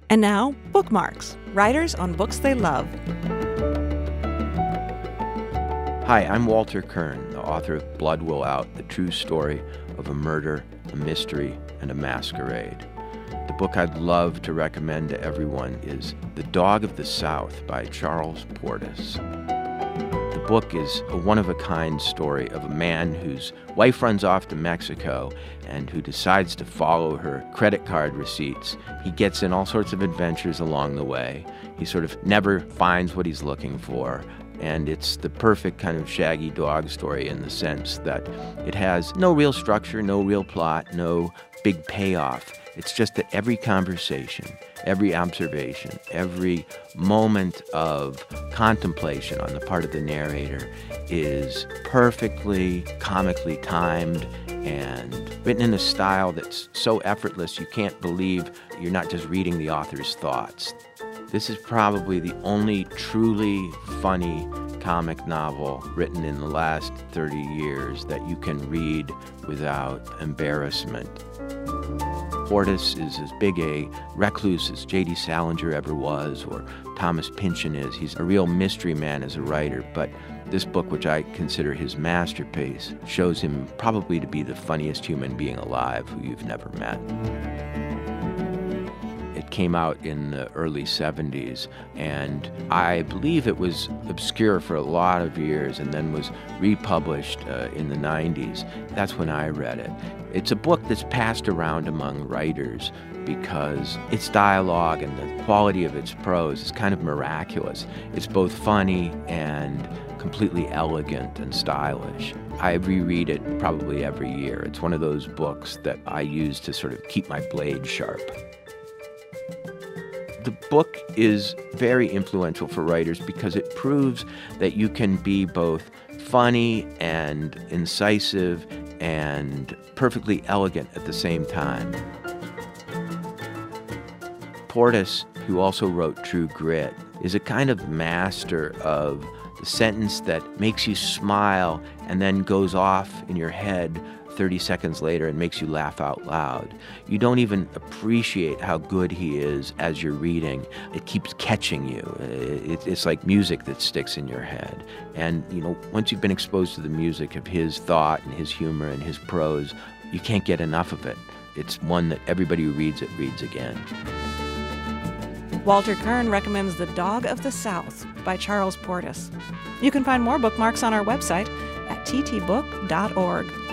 And now, Bookmarks, writers on books they love. Hi, I'm Walter Kirn, the author of Blood Will Out, the true story of a murder, a mystery, and a masquerade. The book I'd love to recommend to everyone is The Dog of the South by Charles Portis. The book is a one-of-a-kind story of a man whose wife runs off to Mexico and who decides to follow her credit card receipts. He gets in all sorts of adventures along the way. He sort of never finds what he's looking for. And it's the perfect kind of Shaggy Dog story in the sense that it has no real structure, no real plot, no big payoff. It's just that every conversation, every observation, every moment of contemplation on the part of the narrator is perfectly comically timed and written in a style that's so effortless you can't believe you're not just reading the author's thoughts. This is probably the only truly funny comic novel written in the last 30 years that you can read without embarrassment. Portis is as big a recluse as J.D. Salinger ever was, or Thomas Pynchon is. He's a real mystery man as a writer, but this book, which I consider his masterpiece, shows him probably to be the funniest human being alive who you've never met. It came out in the early 70s, and I believe it was obscure for a lot of years and then was republished in the 90s. That's when I read it. It's a book that's passed around among writers because its dialogue and the quality of its prose is kind of miraculous. It's both funny and completely elegant and stylish. I reread it probably every year. It's one of those books that I use to sort of keep my blade sharp. The book is very influential for writers because it proves that you can be both funny and incisive and perfectly elegant at the same time. Portis, who also wrote True Grit, is a kind of master of the sentence that makes you smile and then goes off in your head 30 seconds later and makes you laugh out loud. You don't even appreciate how good he is as you're reading. It keeps catching you. It's like music that sticks in your head. And, once you've been exposed to the music of his thought and his humor and his prose, you can't get enough of it. It's one that everybody who reads it reads again. Walter Kirn recommends The Dog of the South by Charles Portis. You can find more bookmarks on our website at ttbook.org.